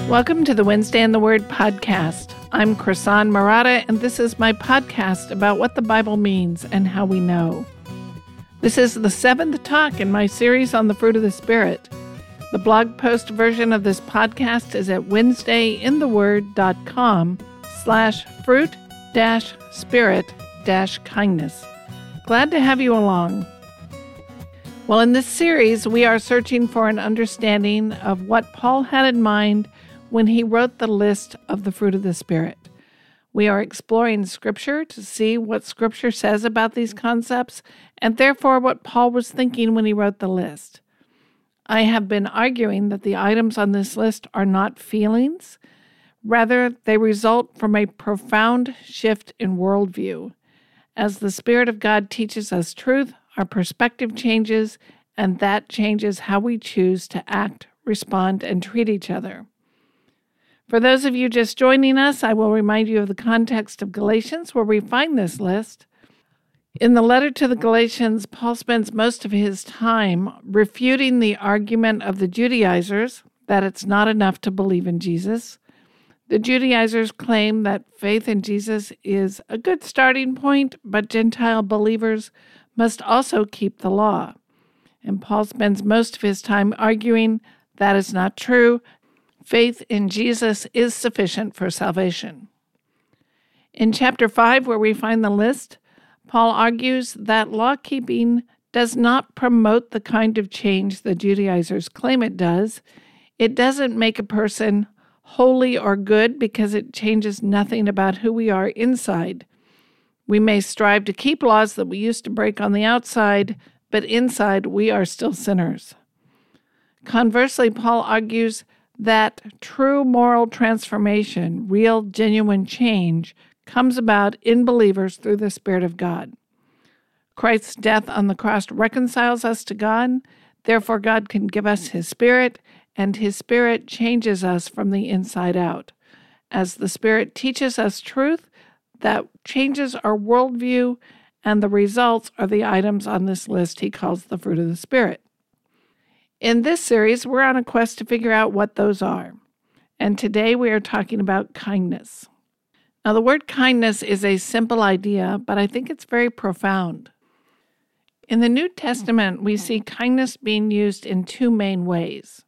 Welcome to the Wednesday in the Word podcast. I'm Krisan Marotta, and this is my podcast about what the Bible means and how we know. This is the 7th talk in my series on the fruit of the Spirit. The blog post version of this podcast is at wednesdayintheword.com/fruit-spirit-kindness. Glad to have you along. Well, in this series, we are searching for an understanding of what Paul had in mind when he wrote the list of the fruit of the Spirit. We are exploring Scripture to see what Scripture says about these concepts, and therefore what Paul was thinking when he wrote the list. I have been arguing that the items on this list are not feelings. Rather, they result from a profound shift in worldview. As the Spirit of God teaches us truth, our perspective changes, and that changes how we choose to act, respond, and treat each other. For those of you just joining us, I will remind you of the context of Galatians, where we find this list. In the letter to the Galatians, Paul spends most of his time refuting the argument of the Judaizers that it's not enough to believe in Jesus. The Judaizers claim that faith in Jesus is a good starting point, but Gentile believers must also keep the law. And Paul spends most of his time arguing that is not true. Faith in Jesus is sufficient for salvation. In chapter 5, where we find the list, Paul argues that law-keeping does not promote the kind of change the Judaizers claim it does. It doesn't make a person holy or good because it changes nothing about who we are inside. We may strive to keep laws that we used to break on the outside, but inside we are still sinners. Conversely, Paul argues that true moral transformation, real, genuine change, comes about in believers through the Spirit of God. Christ's death on the cross reconciles us to God. Therefore, God can give us His Spirit, and His Spirit changes us from the inside out. As the Spirit teaches us truth, that changes our worldview, and the results are the items on this list he calls the fruit of the Spirit. In this series, we're on a quest to figure out what those are. And today we are talking about kindness. Now, the word kindness is a simple idea, but I think it's very profound. In the New Testament, we see kindness being used in two main ways.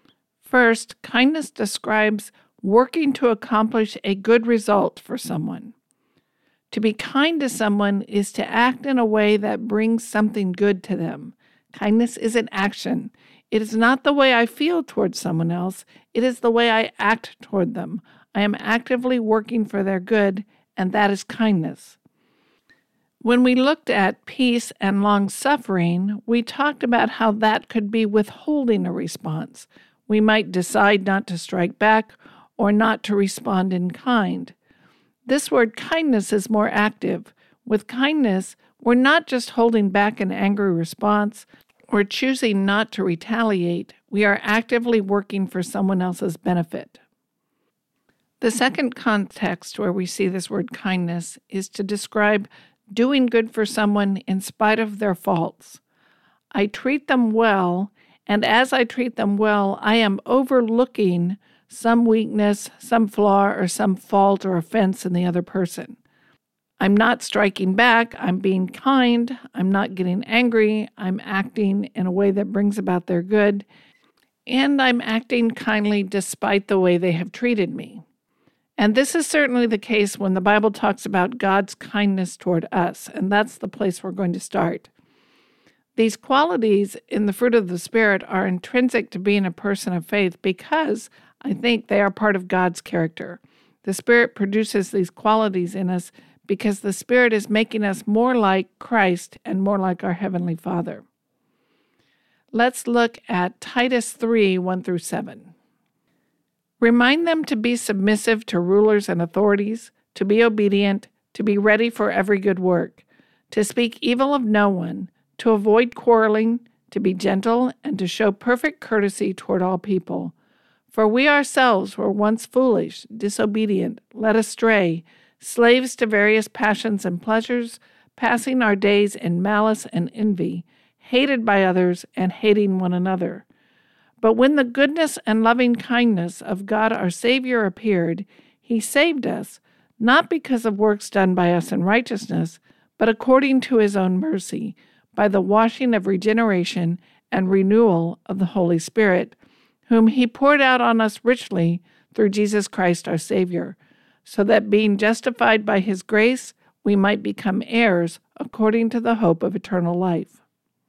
First, kindness describes working to accomplish a good result for someone. To be kind to someone is to act in a way that brings something good to them. Kindness is an action. It is not the way I feel towards someone else. It is the way I act toward them. I am actively working for their good, and that is kindness. When we looked at peace and long-suffering, we talked about how that could be withholding a response. We might decide not to strike back or not to respond in kind. This word kindness is more active. With kindness, we're not just holding back an angry response or choosing not to retaliate. We are actively working for someone else's benefit. The second context where we see this word kindness is to describe doing good for someone in spite of their faults. I treat them well, and as I treat them well, I am overlooking some weakness, some flaw, or some fault or offense in the other person. I'm not striking back, I'm being kind, I'm not getting angry, I'm acting in a way that brings about their good, and I'm acting kindly despite the way they have treated me. And this is certainly the case when the Bible talks about God's kindness toward us, and that's the place we're going to start. These qualities in the fruit of the Spirit are intrinsic to being a person of faith because I think they are part of God's character. The Spirit produces these qualities in us because the Spirit is making us more like Christ and more like our Heavenly Father. Let's look at Titus 3, 1-7. Remind them to be submissive to rulers and authorities, to be obedient, to be ready for every good work, to speak evil of no one, to avoid quarreling, to be gentle, and to show perfect courtesy toward all people. For we ourselves were once foolish, disobedient, led astray, slaves to various passions and pleasures, passing our days in malice and envy, hated by others and hating one another. But when the goodness and loving kindness of God our Savior appeared, he saved us, not because of works done by us in righteousness, but according to his own mercy, by the washing of regeneration and renewal of the Holy Spirit, whom he poured out on us richly through Jesus Christ our Savior, so that being justified by his grace, we might become heirs according to the hope of eternal life.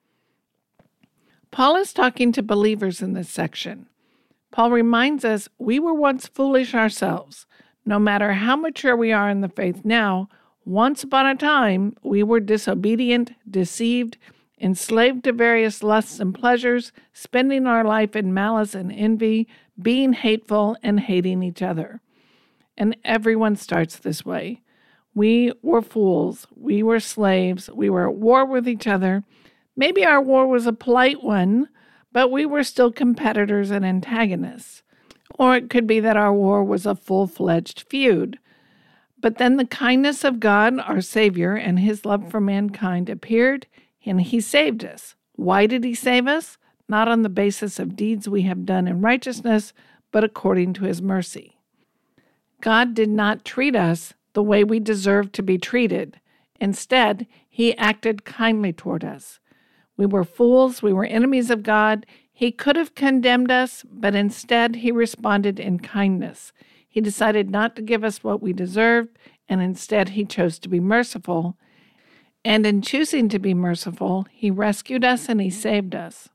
Paul is talking to believers in this section. Paul reminds us we were once foolish ourselves. No matter how mature we are in the faith now, once upon a time we were disobedient, deceived, enslaved to various lusts and pleasures, spending our life in malice and envy, being hateful and hating each other. And everyone starts this way. We were fools. We were slaves. We were at war with each other. Maybe our war was a polite one, but we were still competitors and antagonists. Or it could be that our war was a full-fledged feud. But then the kindness of God, our Savior, and his love for mankind appeared, and he saved us. Why did he save us? Not on the basis of deeds we have done in righteousness, but according to his mercy. God did not treat us the way we deserved to be treated. Instead, he acted kindly toward us. We were fools. We were enemies of God. He could have condemned us, but instead he responded in kindness. He decided not to give us what we deserved, and instead he chose to be merciful. And in choosing to be merciful, he rescued us and he saved us.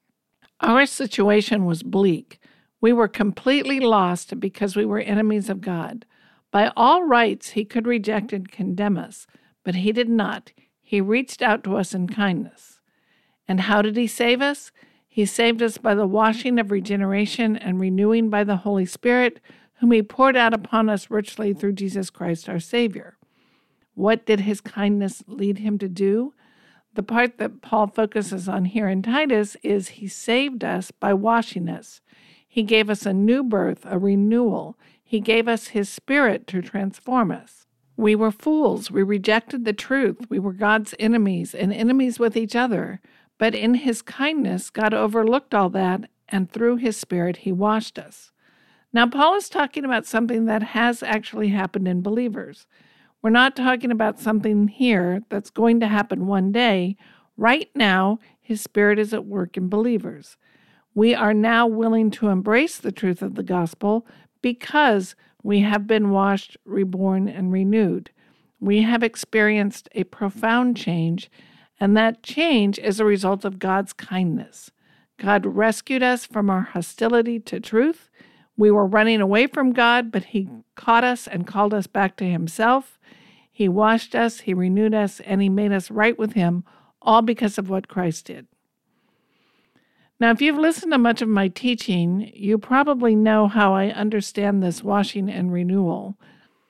Our situation was bleak. We were completely lost because we were enemies of God. By all rights, he could reject and condemn us, but he did not. He reached out to us in kindness. And how did he save us? He saved us by the washing of regeneration and renewing by the Holy Spirit, whom he poured out upon us richly through Jesus Christ our Savior. What did his kindness lead him to do? The part that Paul focuses on here in Titus is he saved us by washing us. He gave us a new birth, a renewal. He gave us his Spirit to transform us. We were fools. We rejected the truth. We were God's enemies and enemies with each other. But in his kindness, God overlooked all that, and through his Spirit, he washed us. Now, Paul is talking about something that has actually happened in believers. We're not talking about something here that's going to happen one day. Right now, his Spirit is at work in believers. We are now willing to embrace the truth of the gospel because we have been washed, reborn, and renewed. We have experienced a profound change, and that change is a result of God's kindness. God rescued us from our hostility to truth. We were running away from God, but he caught us and called us back to himself. He washed us, he renewed us, and he made us right with him, all because of what Christ did. Now, if you've listened to much of my teaching, you probably know how I understand this washing and renewal.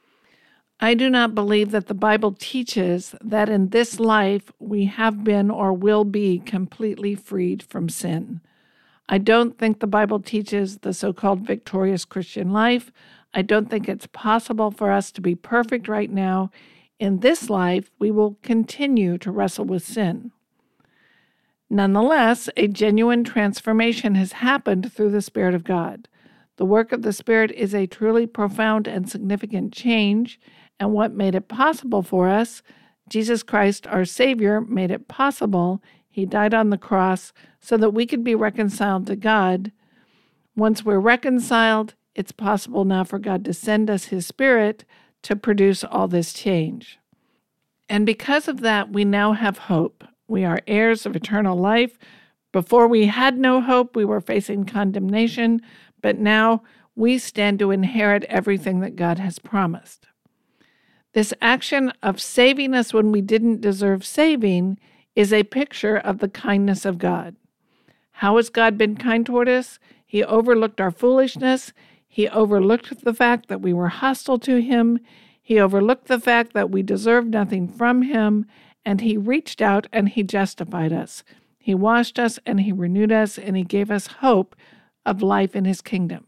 I do not believe that the Bible teaches that in this life we have been or will be completely freed from sin. I don't think the Bible teaches the so-called victorious Christian life. I don't think it's possible for us to be perfect right now. In this life, we will continue to wrestle with sin. Nonetheless, a genuine transformation has happened through the Spirit of God. The work of the Spirit is a truly profound and significant change, and what made it possible for us, Jesus Christ, our Savior, made it possible. He died on the cross so that we could be reconciled to God. Once we're reconciled, it's possible now for God to send us his Spirit to produce all this change. And because of that, we now have hope. We are heirs of eternal life. Before we had no hope, we were facing condemnation, but now we stand to inherit everything that God has promised. This action of saving us when we didn't deserve saving is a picture of the kindness of God. How has God been kind toward us? He overlooked our foolishness. He overlooked the fact that we were hostile to him. He overlooked the fact that we deserved nothing from him, and he reached out and he justified us. He washed us and he renewed us, and he gave us hope of life in his kingdom.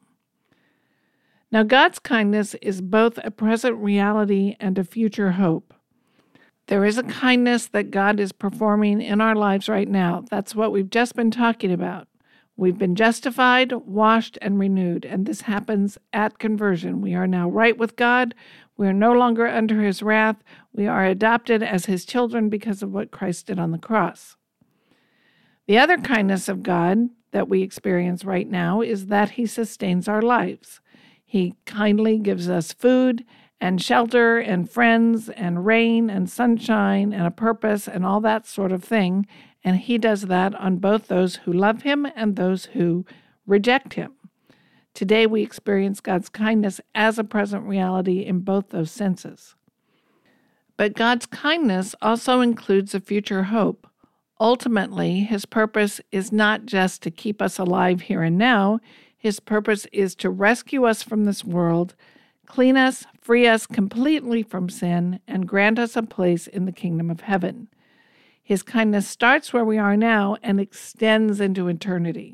Now, God's kindness is both a present reality and a future hope. There is a kindness that God is performing in our lives right now. That's what we've just been talking about. We've been justified, washed, and renewed, and this happens at conversion. We are now right with God. We are no longer under his wrath. We are adopted as his children because of what Christ did on the cross. The other kindness of God that we experience right now is that he sustains our lives. He kindly gives us food and shelter and friends and rain and sunshine and a purpose and all that sort of thing. And he does that on both those who love him and those who reject him. Today we experience God's kindness as a present reality in both those senses. But God's kindness also includes a future hope. Ultimately, his purpose is not just to keep us alive here and now. His purpose is to rescue us from this world, clean us, free us completely from sin, and grant us a place in the kingdom of heaven. His kindness starts where we are now and extends into eternity.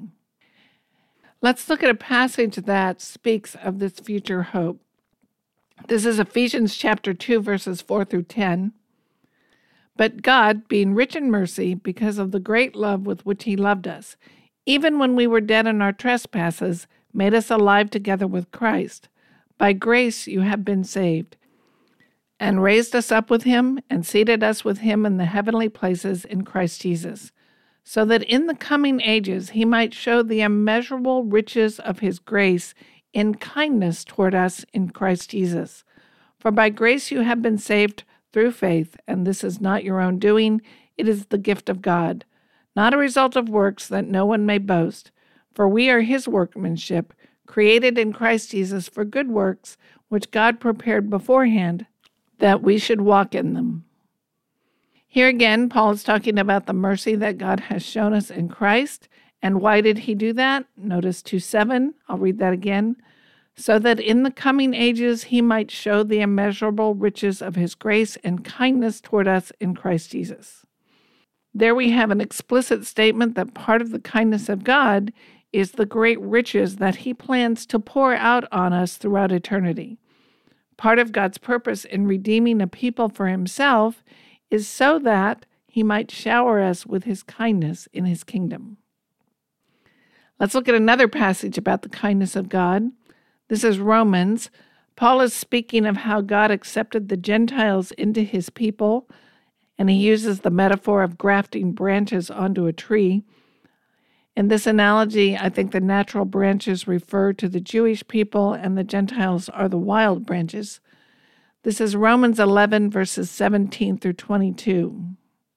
Let's look at a passage that speaks of this future hope. This is Ephesians chapter 2, verses 4 through 10. But God, being rich in mercy, because of the great love with which he loved us, even when we were dead in our trespasses, made us alive together with Christ. By grace you have been saved, and raised us up with him, and seated us with him in the heavenly places in Christ Jesus, so that in the coming ages he might show the immeasurable riches of his grace in kindness toward us in Christ Jesus. For by grace you have been saved through faith, and this is not your own doing, it is the gift of God, not a result of works that no one may boast. For we are his workmanship, created in Christ Jesus for good works, which God prepared beforehand that we should walk in them. Here again, Paul is talking about the mercy that God has shown us in Christ. And why did he do that? Notice 2:7. I'll read that again. So that in the coming ages he might show the immeasurable riches of his grace and kindness toward us in Christ Jesus. There we have an explicit statement that part of the kindness of God is the great riches that he plans to pour out on us throughout eternity. Part of God's purpose in redeeming a people for himself is so that he might shower us with his kindness in his kingdom. Let's look at another passage about the kindness of God. This is Romans. Paul is speaking of how God accepted the Gentiles into his people, and he uses the metaphor of grafting branches onto a tree. In this analogy, I think the natural branches refer to the Jewish people and the Gentiles are the wild branches. This is Romans 11, verses 17 through 22.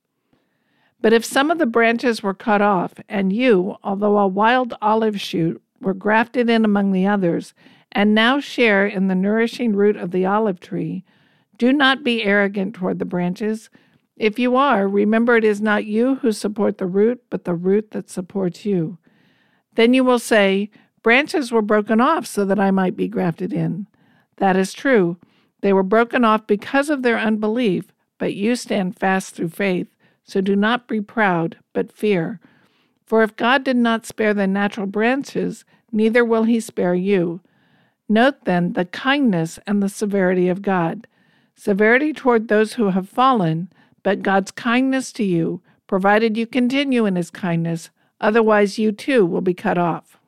But if some of the branches were cut off, and you, although a wild olive shoot, were grafted in among the others, and now share in the nourishing root of the olive tree, do not be arrogant toward the branches. If you are, remember it is not you who support the root, but the root that supports you. Then you will say, branches were broken off so that I might be grafted in. That is true. They were broken off because of their unbelief, but you stand fast through faith. So do not be proud, but fear. For if God did not spare the natural branches, neither will he spare you. Note then the kindness and the severity of God. Severity toward those who have fallen, but God's kindness to you, provided you continue in his kindness, otherwise you too will be cut off.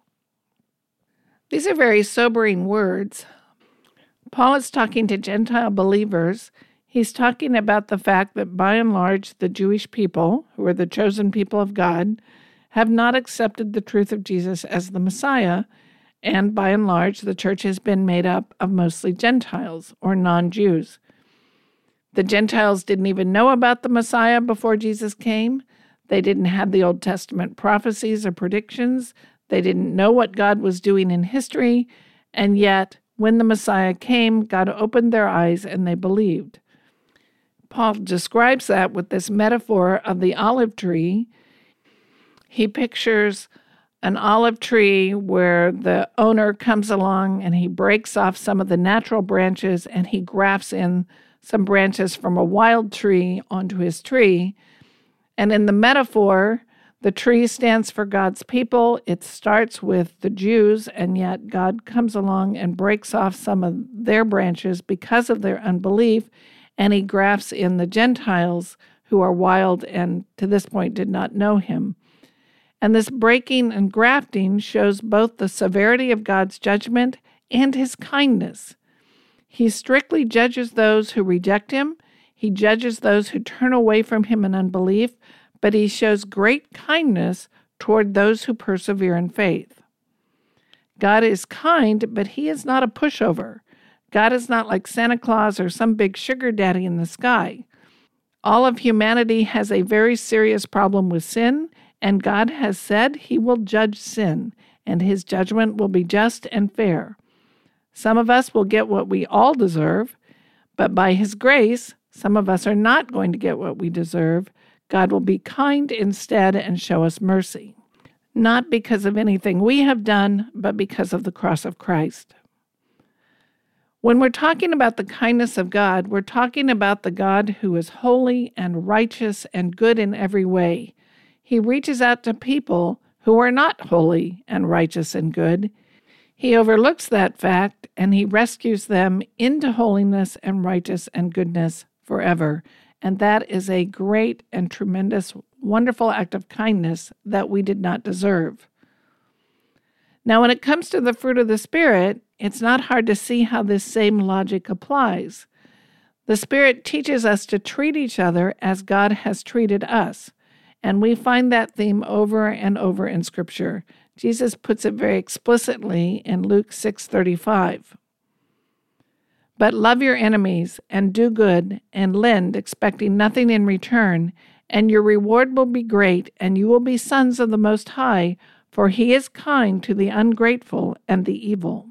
These are very sobering words. Paul is talking to Gentile believers. He's talking about the fact that by and large the Jewish people, who are the chosen people of God, have not accepted the truth of Jesus as the Messiah, and by and large the church has been made up of mostly Gentiles or non-Jews. The Gentiles didn't even know about the Messiah before Jesus came. They didn't have the Old Testament prophecies or predictions. They didn't know what God was doing in history. And yet, when the Messiah came, God opened their eyes and they believed. Paul describes that with this metaphor of the olive tree. He pictures an olive tree where the owner comes along and he breaks off some of the natural branches and he grafts in some branches from a wild tree onto his tree. And in the metaphor, the tree stands for God's people. It starts with the Jews, and yet God comes along and breaks off some of their branches because of their unbelief, and he grafts in the Gentiles who are wild and to this point did not know him. And this breaking and grafting shows both the severity of God's judgment and his kindness. He strictly judges those who reject him. He judges those who turn away from him in unbelief, but he shows great kindness toward those who persevere in faith. God is kind, but he is not a pushover. God is not like Santa Claus or some big sugar daddy in the sky. All of humanity has a very serious problem with sin, and God has said he will judge sin, and his judgment will be just and fair. Some of us will get what we all deserve, but by his grace, some of us are not going to get what we deserve. God will be kind instead and show us mercy, not because of anything we have done, but because of the cross of Christ. When we're talking about the kindness of God, we're talking about the God who is holy and righteous and good in every way. He reaches out to people who are not holy and righteous and good. He overlooks that fact, and he rescues them into holiness and righteous and goodness forever. And that is a great and tremendous, wonderful act of kindness that we did not deserve. Now, when it comes to the fruit of the Spirit, it's not hard to see how this same logic applies. The Spirit teaches us to treat each other as God has treated us, and we find that theme over and over in Scripture. Jesus puts it very explicitly in Luke 6:35. But love your enemies, and do good, and lend, expecting nothing in return, and your reward will be great, and you will be sons of the Most High, for he is kind to the ungrateful and the evil.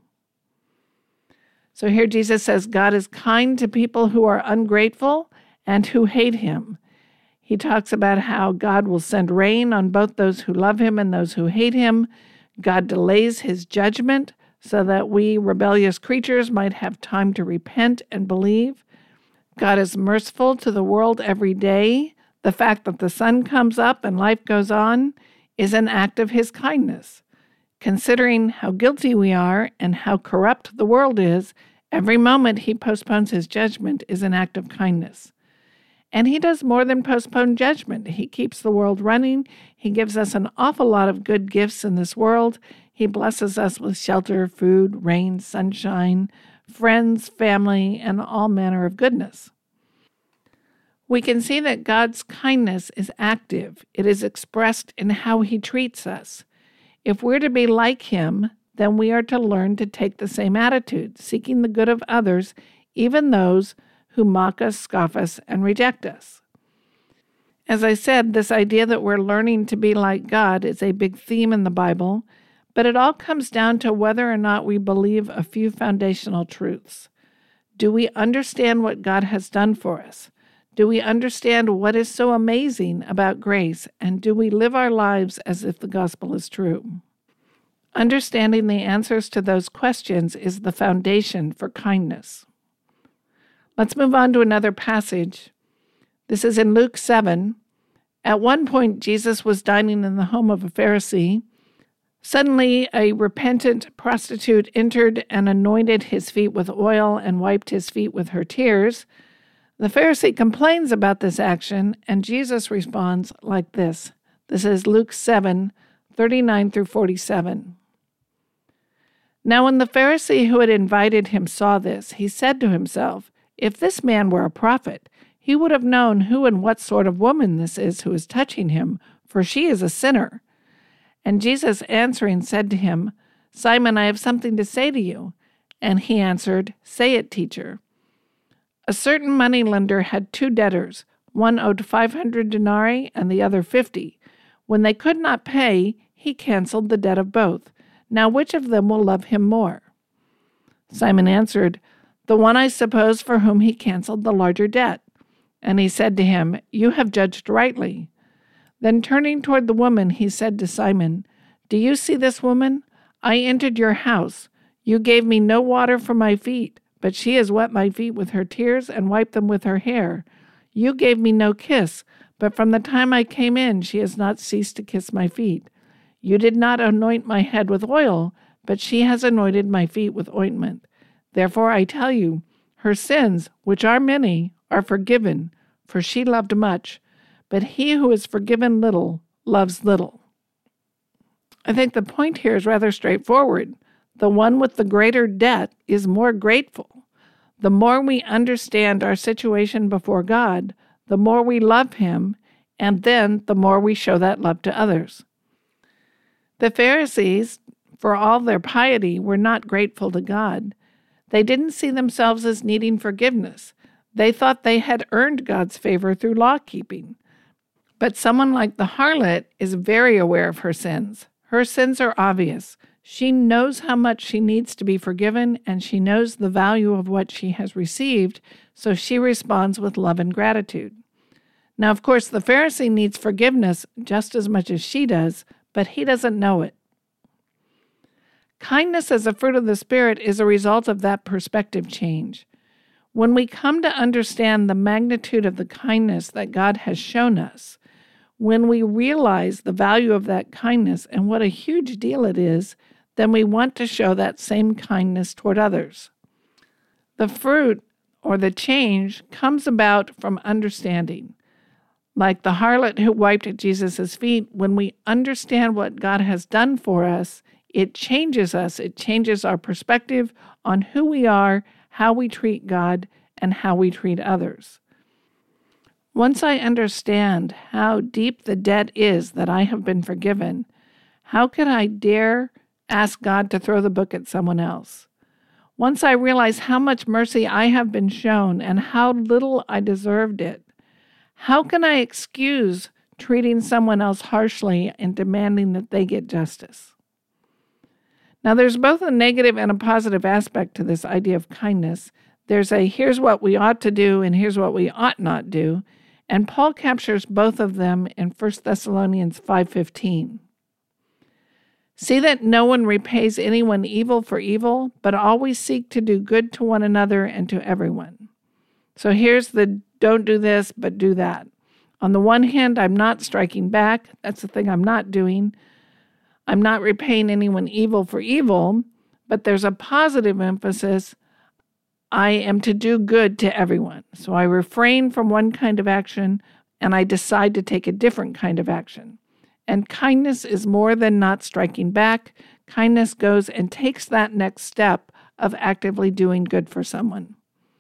So here Jesus says God is kind to people who are ungrateful and who hate him. He talks about how God will send rain on both those who love him and those who hate him. God delays his judgment so that we rebellious creatures might have time to repent and believe. God is merciful to the world every day. The fact that the sun comes up and life goes on is an act of his kindness. Considering how guilty we are and how corrupt the world is, every moment he postpones his judgment is an act of kindness. And he does more than postpone judgment. He keeps the world running. He gives us an awful lot of good gifts in this world. He blesses us with shelter, food, rain, sunshine, friends, family, and all manner of goodness. We can see that God's kindness is active. It is expressed in how he treats us. If we're to be like him, then we are to learn to take the same attitude, seeking the good of others, even those who mock us, scoff us, and reject us. As I said, this idea that we're learning to be like God is a big theme in the Bible, but it all comes down to whether or not we believe a few foundational truths. Do we understand what God has done for us? Do we understand what is so amazing about grace? And do we live our lives as if the gospel is true? Understanding the answers to those questions is the foundation for kindness. Let's move on to another passage. This is in Luke 7. At one point, Jesus was dining in the home of a Pharisee. Suddenly, a repentant prostitute entered and anointed his feet with oil and wiped his feet with her tears. The Pharisee complains about this action, and Jesus responds like this. This is Luke 7:39 through 47. Now when the Pharisee who had invited him saw this, he said to himself, "If this man were a prophet, he would have known who and what sort of woman this is who is touching him, for she is a sinner." And Jesus answering said to him, "Simon, I have something to say to you." And he answered, "Say it, teacher." A certain moneylender had 2 debtors. One owed 500 denarii and the other 50. When they could not pay, he canceled the debt of both. Now which of them will love him more? Simon answered, "The one, I suppose, for whom he canceled the larger debt." And he said to him, "You have judged rightly." Then turning toward the woman, he said to Simon, "Do you see this woman? I entered your house. You gave me no water for my feet, but she has wet my feet with her tears and wiped them with her hair. You gave me no kiss, but from the time I came in, she has not ceased to kiss my feet. You did not anoint my head with oil, but she has anointed my feet with ointment. Therefore I tell you, her sins, which are many, are forgiven, for she loved much. But he who is forgiven little loves little." I think the point here is rather straightforward. The one with the greater debt is more grateful. The more we understand our situation before God, the more we love Him, and then the more we show that love to others. The Pharisees, for all their piety, were not grateful to God. They didn't see themselves as needing forgiveness. They thought they had earned God's favor through law-keeping. But someone like the harlot is very aware of her sins. Her sins are obvious. She knows how much she needs to be forgiven, and she knows the value of what she has received, so she responds with love and gratitude. Now, of course, the Pharisee needs forgiveness just as much as she does, but he doesn't know it. Kindness as a fruit of the Spirit is a result of that perspective change. When we come to understand the magnitude of the kindness that God has shown us, when we realize the value of that kindness and what a huge deal it is, then we want to show that same kindness toward others. The fruit or the change comes about from understanding. Like the harlot who wiped at Jesus' feet, when we understand what God has done for us, it changes us. It changes our perspective on who we are, how we treat God, and how we treat others. Once I understand how deep the debt is that I have been forgiven, how could I dare ask God to throw the book at someone else? Once I realize how much mercy I have been shown and how little I deserved it, how can I excuse treating someone else harshly and demanding that they get justice? Now, there's both a negative and a positive aspect to this idea of kindness. There's a here's what we ought to do and here's what we ought not do. And Paul captures both of them in 1 Thessalonians 5:15. See that no one repays anyone evil for evil, but always seek to do good to one another and to everyone. So here's the don't do this, but do that. On the one hand, I'm not striking back. That's the thing I'm not doing. I'm not repaying anyone evil for evil, but there's a positive emphasis. I am to do good to everyone. So I refrain from one kind of action and I decide to take a different kind of action. And kindness is more than not striking back. Kindness goes and takes that next step of actively doing good for someone.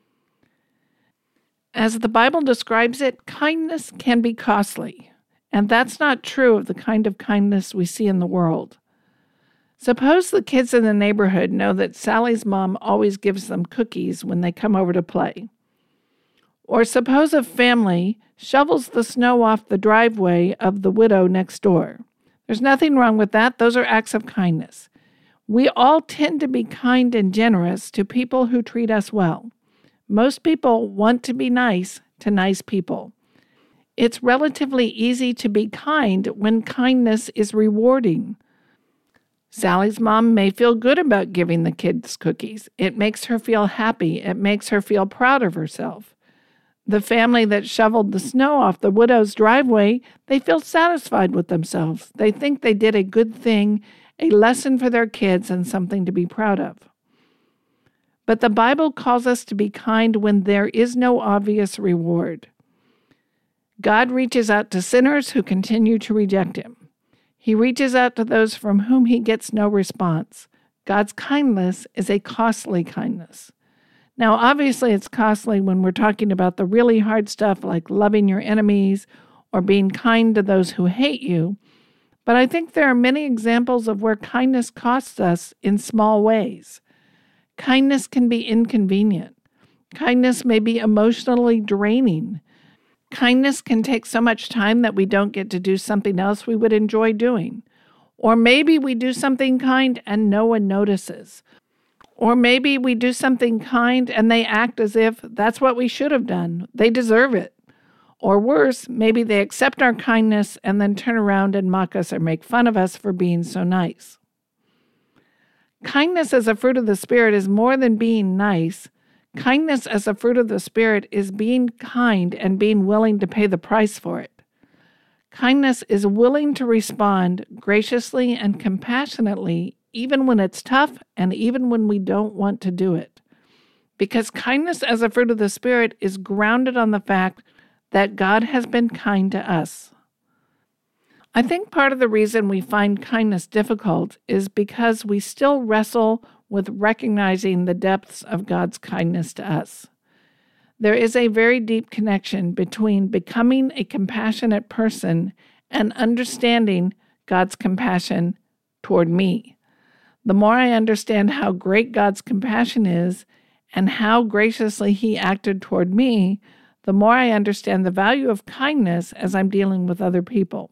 As the Bible describes it, kindness can be costly. And that's not true of the kind of kindness we see in the world. Suppose the kids in the neighborhood know that Sally's mom always gives them cookies when they come over to play. Or suppose a family shovels the snow off the driveway of the widow next door. There's nothing wrong with that. Those are acts of kindness. We all tend to be kind and generous to people who treat us well. Most people want to be nice to nice people. It's relatively easy to be kind when kindness is rewarding. Sally's mom may feel good about giving the kids cookies. It makes her feel happy. It makes her feel proud of herself. The family that shoveled the snow off the widow's driveway, they feel satisfied with themselves. They think they did a good thing, a lesson for their kids, and something to be proud of. But the Bible calls us to be kind when there is no obvious reward. God reaches out to sinners who continue to reject Him. He reaches out to those from whom He gets no response. God's kindness is a costly kindness. Now, obviously, it's costly when we're talking about the really hard stuff like loving your enemies or being kind to those who hate you. But I think there are many examples of where kindness costs us in small ways. Kindness can be inconvenient. Kindness may be emotionally draining. Kindness can take so much time that we don't get to do something else we would enjoy doing. Or maybe we do something kind and no one notices. Or maybe we do something kind and they act as if that's what we should have done. They deserve it. Or worse, maybe they accept our kindness and then turn around and mock us or make fun of us for being so nice. Kindness as a fruit of the Spirit is more than being nice. Kindness as a fruit of the Spirit is being kind and being willing to pay the price for it. Kindness is willing to respond graciously and compassionately even when it's tough and even when we don't want to do it. Because kindness as a fruit of the Spirit is grounded on the fact that God has been kind to us. I think part of the reason we find kindness difficult is because we still wrestle with recognizing the depths of God's kindness to us. There is a very deep connection between becoming a compassionate person and understanding God's compassion toward me. The more I understand how great God's compassion is and how graciously He acted toward me, the more I understand the value of kindness as I'm dealing with other people.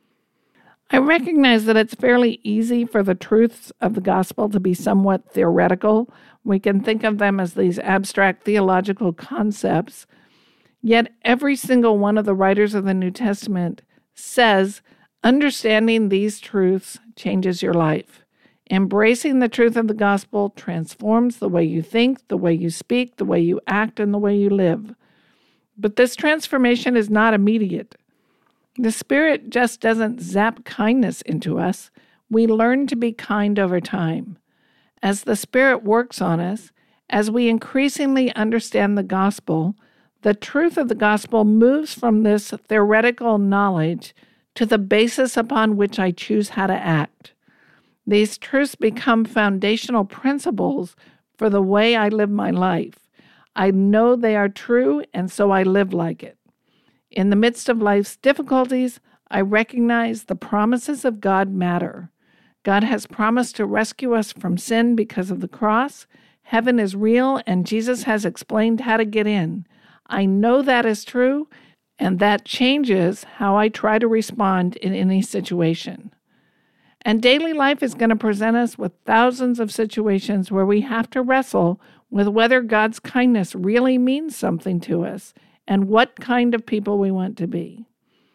I recognize that it's fairly easy for the truths of the gospel to be somewhat theoretical. We can think of them as these abstract theological concepts. Yet every single one of the writers of the New Testament says understanding these truths changes your life. Embracing the truth of the gospel transforms the way you think, the way you speak, the way you act, and the way you live. But this transformation is not immediate. The Spirit just doesn't zap kindness into us. We learn to be kind over time. As the Spirit works on us, as we increasingly understand the gospel, the truth of the gospel moves from this theoretical knowledge to the basis upon which I choose how to act. These truths become foundational principles for the way I live my life. I know they are true, and so I live like it. In the midst of life's difficulties, I recognize the promises of God matter. God has promised to rescue us from sin because of the cross. Heaven is real, and Jesus has explained how to get in. I know that is true, and that changes how I try to respond in any situation. And daily life is going to present us with thousands of situations where we have to wrestle with whether God's kindness really means something to us and what kind of people we want to be.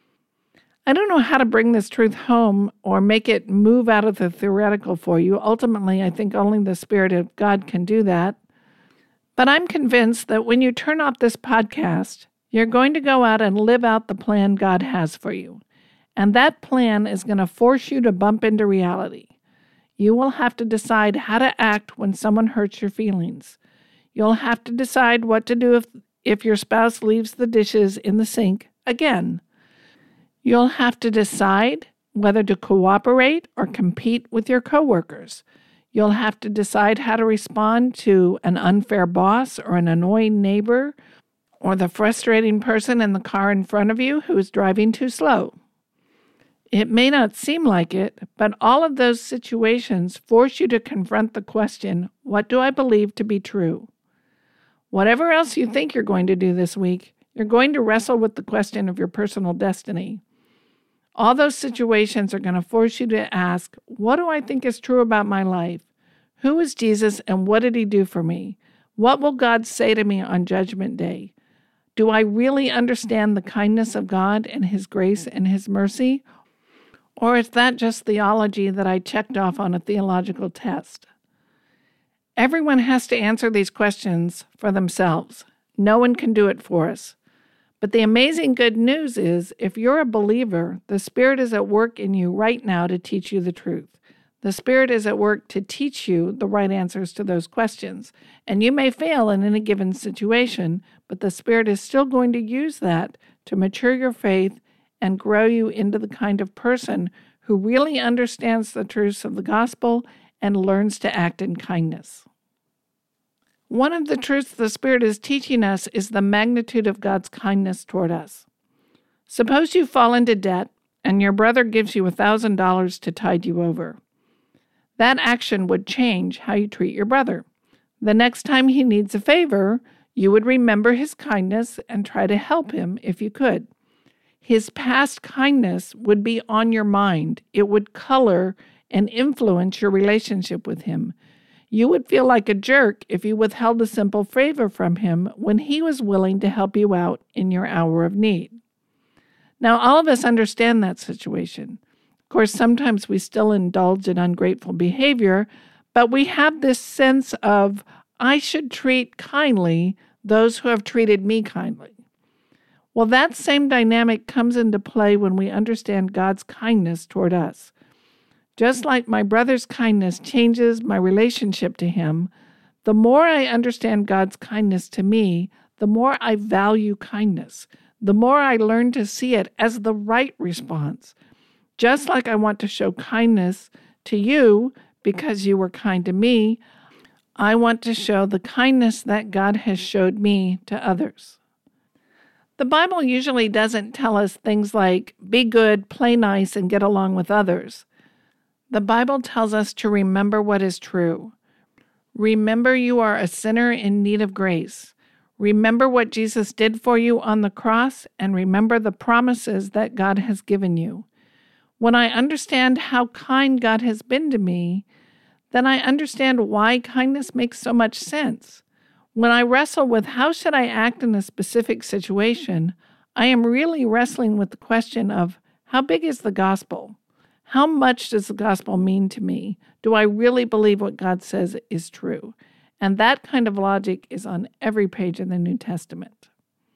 I don't know how to bring this truth home or make it move out of the theoretical for you. Ultimately, I think only the Spirit of God can do that. But I'm convinced that when you turn off this podcast, you're going to go out and live out the plan God has for you. And that plan is going to force you to bump into reality. You will have to decide how to act when someone hurts your feelings. You'll have to decide what to do if your spouse leaves the dishes in the sink again. You'll have to decide whether to cooperate or compete with your coworkers. You'll have to decide how to respond to an unfair boss or an annoying neighbor or the frustrating person in the car in front of you who is driving too slow. It may not seem like it, but all of those situations force you to confront the question, what do I believe to be true? Whatever else you think you're going to do this week, you're going to wrestle with the question of your personal destiny. All those situations are going to force you to ask, what do I think is true about my life? Who is Jesus and what did he do for me? What will God say to me on Judgment Day? Do I really understand the kindness of God and his grace and his mercy? Or is that just theology that I checked off on a theological test? Everyone has to answer these questions for themselves. No one can do it for us. But the amazing good news is, if you're a believer, the Spirit is at work in you right now to teach you the truth. The Spirit is at work to teach you the right answers to those questions. And you may fail in any given situation, but the Spirit is still going to use that to mature your faith and grow you into the kind of person who really understands the truths of the gospel and learns to act in kindness. One of the truths the Spirit is teaching us is the magnitude of God's kindness toward us. Suppose you fall into debt and your brother gives you $1,000 to tide you over. That action would change how you treat your brother. The next time he needs a favor, you would remember his kindness and try to help him if you could. His past kindness would be on your mind. It would color and influence your relationship with him. You would feel like a jerk if you withheld a simple favor from him when he was willing to help you out in your hour of need. Now, all of us understand that situation. Of course, sometimes we still indulge in ungrateful behavior, but we have this sense of, I should treat kindly those who have treated me kindly. Well, that same dynamic comes into play when we understand God's kindness toward us. Just like my brother's kindness changes my relationship to him, the more I understand God's kindness to me, the more I value kindness, the more I learn to see it as the right response. Just like I want to show kindness to you because you were kind to me, I want to show the kindness that God has showed me to others. The Bible usually doesn't tell us things like, be good, play nice, and get along with others. The Bible tells us to remember what is true. Remember you are a sinner in need of grace. Remember what Jesus did for you on the cross, and remember the promises that God has given you. When I understand how kind God has been to me, then I understand why kindness makes so much sense. When I wrestle with how should I act in a specific situation, I am really wrestling with the question of how big is the gospel? How much does the gospel mean to me? Do I really believe what God says is true? And that kind of logic is on every page in the New Testament.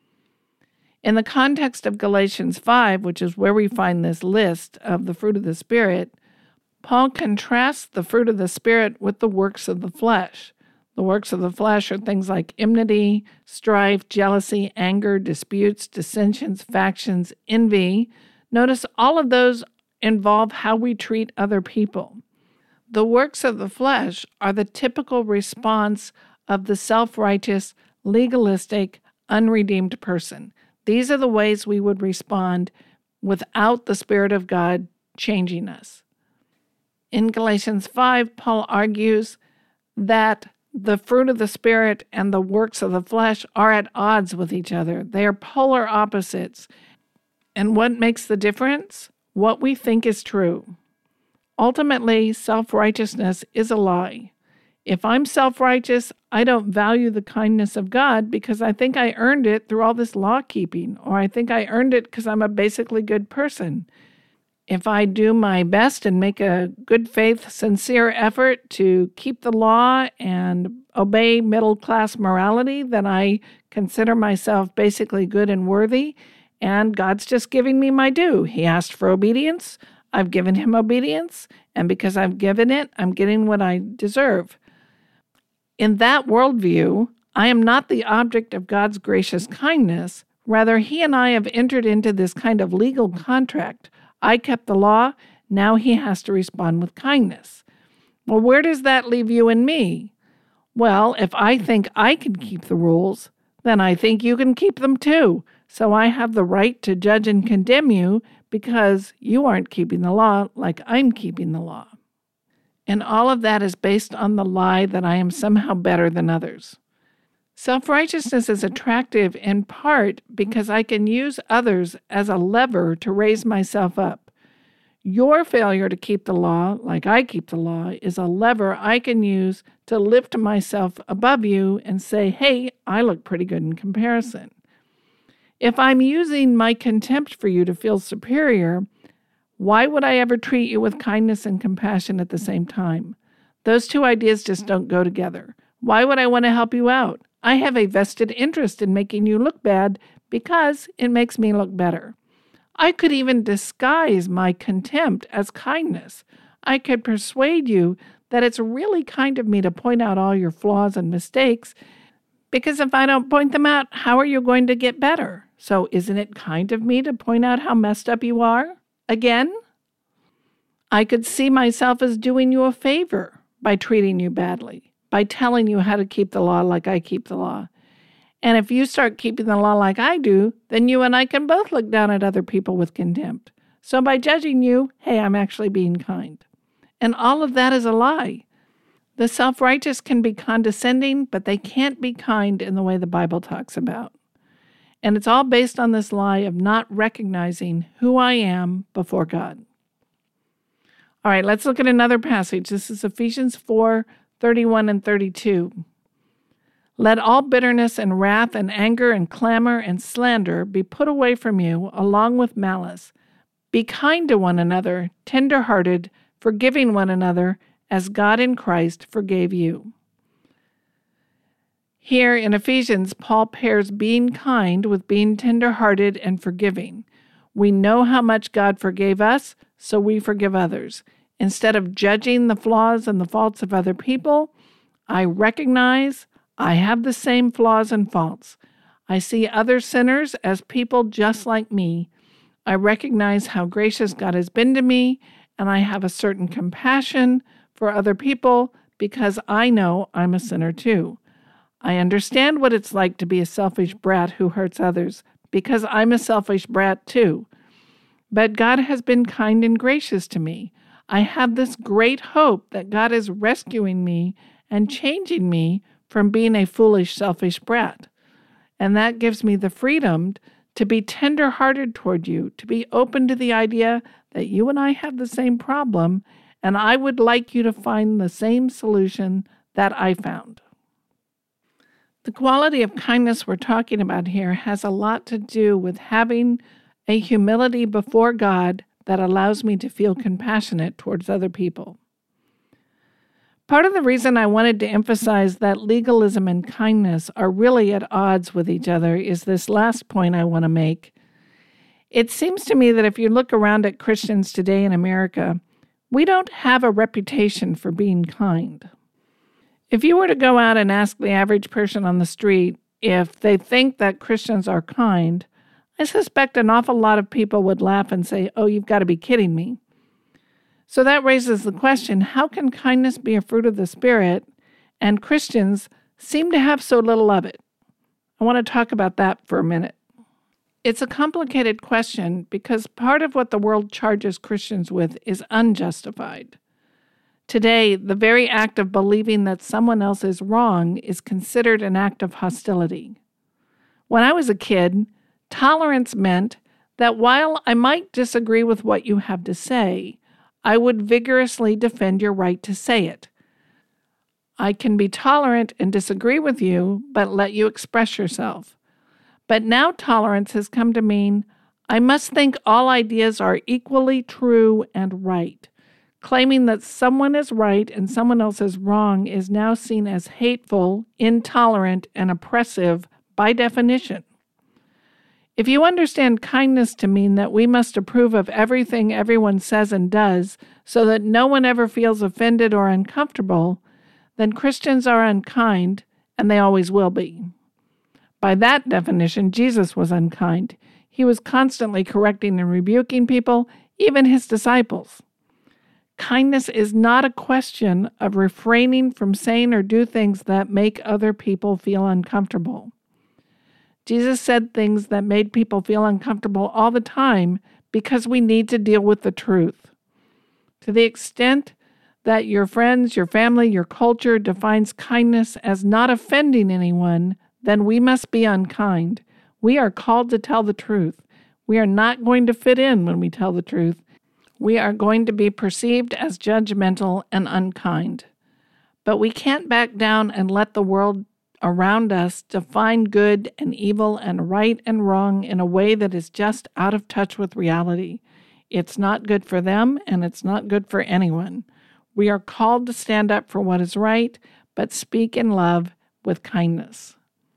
In the context of Galatians 5, which is where we find this list of the fruit of the Spirit, Paul contrasts the fruit of the Spirit with the works of the flesh. The works of the flesh are things like enmity, strife, jealousy, anger, disputes, dissensions, factions, envy. Notice all of those involve how we treat other people. The works of the flesh are the typical response of the self-righteous, legalistic, unredeemed person. These are the ways we would respond without the Spirit of God changing us. In Galatians 5, Paul argues that the fruit of the Spirit and the works of the flesh are at odds with each other. They are polar opposites. And what makes the difference? What we think is true. Ultimately, self-righteousness is a lie. If I'm self-righteous, I don't value the kindness of God because I think I earned it through all this law-keeping, or I think I earned it because I'm a basically good person. If I do my best and make a good faith, sincere effort to keep the law and obey middle-class morality, then I consider myself basically good and worthy, and God's just giving me my due. He asked for obedience. I've given him obedience, and because I've given it, I'm getting what I deserve. In that worldview, I am not the object of God's gracious kindness. Rather, he and I have entered into this kind of legal contract. I kept the law, now he has to respond with kindness. Well, where does that leave you and me? Well, if I think I can keep the rules, then I think you can keep them too. So I have the right to judge and condemn you because you aren't keeping the law like I'm keeping the law. And all of that is based on the lie that I am somehow better than others. Self-righteousness is attractive in part because I can use others as a lever to raise myself up. Your failure to keep the law, like I keep the law, is a lever I can use to lift myself above you and say, hey, I look pretty good in comparison. If I'm using my contempt for you to feel superior, why would I ever treat you with kindness and compassion at the same time? Those two ideas just don't go together. Why would I want to help you out? I have a vested interest in making you look bad because it makes me look better. I could even disguise my contempt as kindness. I could persuade you that it's really kind of me to point out all your flaws and mistakes, because if I don't point them out, how are you going to get better? So isn't it kind of me to point out how messed up you are? Again, I could see myself as doing you a favor by treating you badly, by telling you how to keep the law like I keep the law. And if you start keeping the law like I do, then you and I can both look down at other people with contempt. So by judging you, hey, I'm actually being kind. And all of that is a lie. The self-righteous can be condescending, but they can't be kind in the way the Bible talks about. And it's all based on this lie of not recognizing who I am before God. All right, let's look at another passage. This is Ephesians 4:31 and 32. Let all bitterness and wrath and anger and clamor and slander be put away from you, along with malice. Be kind to one another, tender-hearted, forgiving one another, as God in Christ forgave you. Here in Ephesians, Paul pairs being kind with being tender-hearted and forgiving. We know how much God forgave us, so we forgive others. Instead of judging the flaws and the faults of other people, I recognize I have the same flaws and faults. I see other sinners as people just like me. I recognize how gracious God has been to me, and I have a certain compassion for other people because I know I'm a sinner too. I understand what it's like to be a selfish brat who hurts others because I'm a selfish brat too. But God has been kind and gracious to me. I have this great hope that God is rescuing me and changing me from being a foolish, selfish brat. And that gives me the freedom to be tender-hearted toward you, to be open to the idea that you and I have the same problem, and I would like you to find the same solution that I found. The quality of kindness we're talking about here has a lot to do with having a humility before God that allows me to feel compassionate towards other people. Part of the reason I wanted to emphasize that legalism and kindness are really at odds with each other is this last point I want to make. It seems to me that if you look around at Christians today in America, we don't have a reputation for being kind. If you were to go out and ask the average person on the street if they think that Christians are kind, I suspect an awful lot of people would laugh and say, "Oh, you've got to be kidding me." So that raises the question, how can kindness be a fruit of the Spirit and Christians seem to have so little of it? I want to talk about that for a minute. It's a complicated question because part of what the world charges Christians with is unjustified. Today, the very act of believing that someone else is wrong is considered an act of hostility. When I was a kid, tolerance meant that while I might disagree with what you have to say, I would vigorously defend your right to say it. I can be tolerant and disagree with you, but let you express yourself. But now tolerance has come to mean I must think all ideas are equally true and right. Claiming that someone is right and someone else is wrong is now seen as hateful, intolerant, and oppressive by definition. If you understand kindness to mean that we must approve of everything everyone says and does so that no one ever feels offended or uncomfortable, then Christians are unkind, and they always will be. By that definition, Jesus was unkind. He was constantly correcting and rebuking people, even his disciples. Kindness is not a question of refraining from saying or do things that make other people feel uncomfortable. Jesus said things that made people feel uncomfortable all the time because we need to deal with the truth. To the extent that your friends, your family, your culture defines kindness as not offending anyone, then we must be unkind. We are called to tell the truth. We are not going to fit in when we tell the truth. We are going to be perceived as judgmental and unkind. But we can't back down and let the world around us define good and evil and right and wrong in a way that is just out of touch with reality. It's not good for them, and it's not good for anyone. We are called to stand up for what is right, but speak in love with kindness.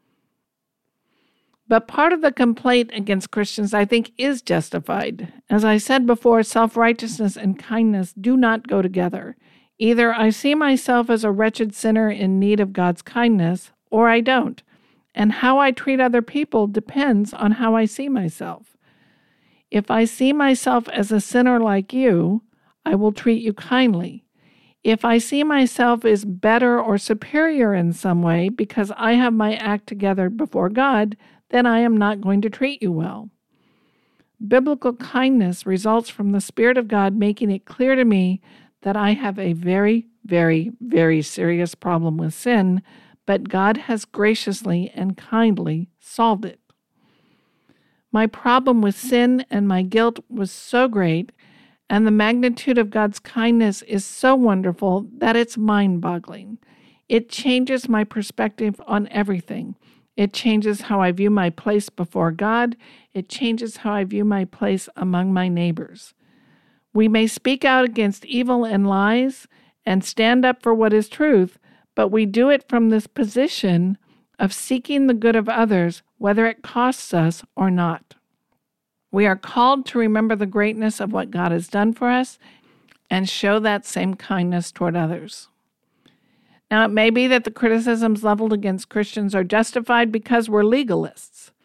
But part of the complaint against Christians, I think, is justified. As I said before, self-righteousness and kindness do not go together. Either I see myself as a wretched sinner in need of God's kindness, or I don't. And how I treat other people depends on how I see myself. If I see myself as a sinner like you, I will treat you kindly. If I see myself as better or superior in some way because I have my act together before God, then I am not going to treat you well. Biblical kindness results from the Spirit of God making it clear to me that I have a very, very, very serious problem with sin, but God has graciously and kindly solved it. My problem with sin and my guilt was so great, and the magnitude of God's kindness is so wonderful that it's mind-boggling. It changes my perspective on everything. It changes how I view my place before God. It changes how I view my place among my neighbors. We may speak out against evil and lies and stand up for what is truth, but we do it from this position of seeking the good of others, whether it costs us or not. We are called to remember the greatness of what God has done for us and show that same kindness toward others. Now, it may be that the criticisms leveled against Christians are justified because we're legalists.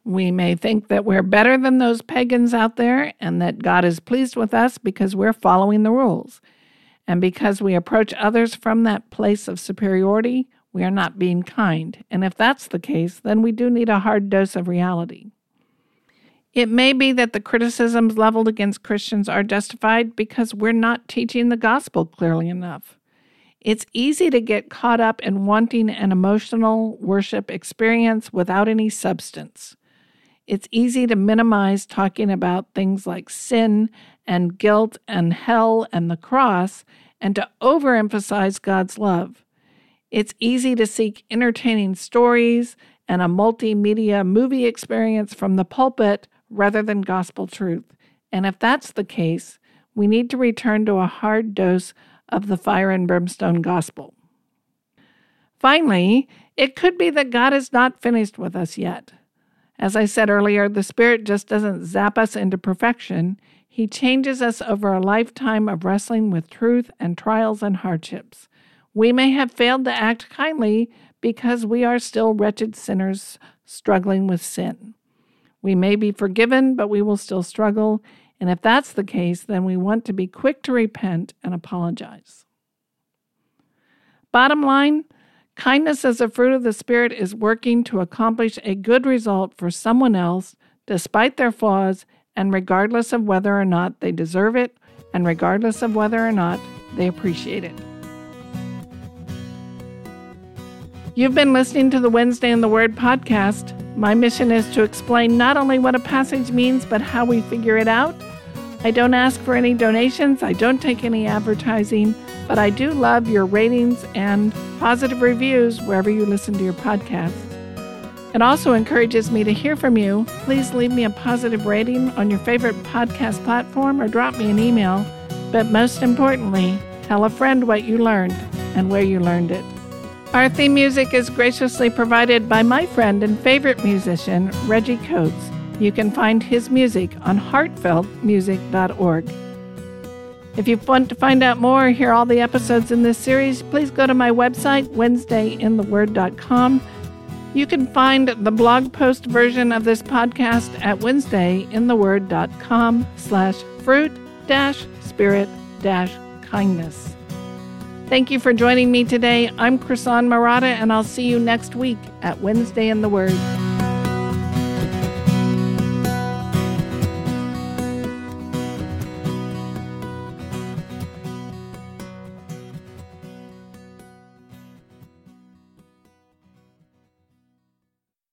We may think that we're better than those pagans out there and that God is pleased with us because we're following the rules. And because we approach others from that place of superiority, we are not being kind. And if that's the case, then we do need a hard dose of reality. It may be that the criticisms leveled against Christians are justified because we're not teaching the gospel clearly enough. It's easy to get caught up in wanting an emotional worship experience without any substance. It's easy to minimize talking about things like sin and guilt and hell and the cross and to overemphasize God's love. It's easy to seek entertaining stories and a multimedia movie experience from the pulpit rather than gospel truth. And if that's the case, we need to return to a hard dose of the fire and brimstone gospel. Finally, it could be that God is not finished with us yet. As I said earlier, the Spirit just doesn't zap us into perfection. He changes us over a lifetime of wrestling with truth and trials and hardships. We may have failed to act kindly because we are still wretched sinners struggling with sin. We may be forgiven, but we will still struggle. And if that's the case, then we want to be quick to repent and apologize. Bottom line, kindness as a fruit of the Spirit is working to accomplish a good result for someone else despite their flaws and regardless of whether or not they deserve it and regardless of whether or not they appreciate it. You've been listening to the Wednesday in the Word podcast. My mission is to explain not only what a passage means, but how we figure it out. I don't ask for any donations. I don't take any advertising, but I do love your ratings and positive reviews wherever you listen to your podcast. It also encourages me to hear from you. Please leave me a positive rating on your favorite podcast platform or drop me an email. But most importantly, tell a friend what you learned and where you learned it. Our theme music is graciously provided by my friend and favorite musician, Reggie Coates. You can find his music on heartfeltmusic.org. If you want to find out more or hear all the episodes in this series, please go to my website, wednesdayintheword.com. You can find the blog post version of this podcast at wednesdayintheword.com/fruit-spirit-kindness. Thank you for joining me today. I'm Krisan Marotta, and I'll see you next week at Wednesday in the Word.